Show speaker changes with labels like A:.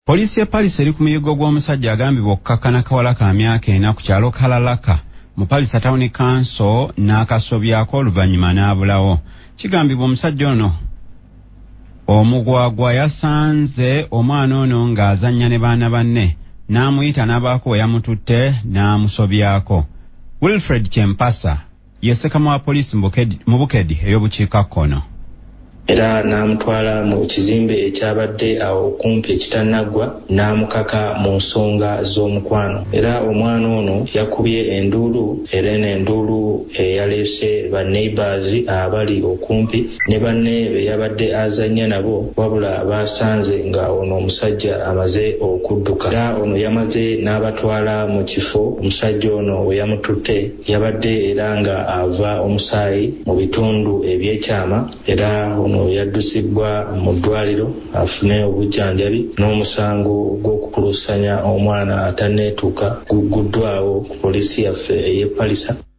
A: Poliisi ya Palisa eri ku muyigo gw'omusajja agambibwa okukakkana kawala ka myaka 4 ku kyalo Kalalaka mu Palisa Town Council n'akasobyako oluvannyuma n'abulawo. Kigambibwa omusajja ono omugwagwa yasanze omwana ono ng'azannya ne baana banne n'amuyita n'abaako we yamututte n'amusobyako. Wilfred Kyempasa ye Ssekama wa poliisi mu Bukedi ey'obukiikakkono.
B: Era n'amutwala mu kizimbe ekyabadde awo kumpi ekitannagwa n'amukaka mu nsonga z'omukwano. Era omwana ono yakubye enduulu era n'enduulu eyaleese ba neighbors abali okumpi ne banne be yabadde azannya nabo, wabula basanze nga ono omusajja amaze okudduka. Era ono yamaze n'abatwala mu kifo omusajja ono we yamututte yabadde era nga ava omusaayi mu bitundu eby'ekyama, era ono yaddusibwa mu ddwaliro afune obujjanjabi n'omusango gw'okukulusanya omwana atanneetuuka gugguddwawo ku poliisi yaffe ey'e Palisa.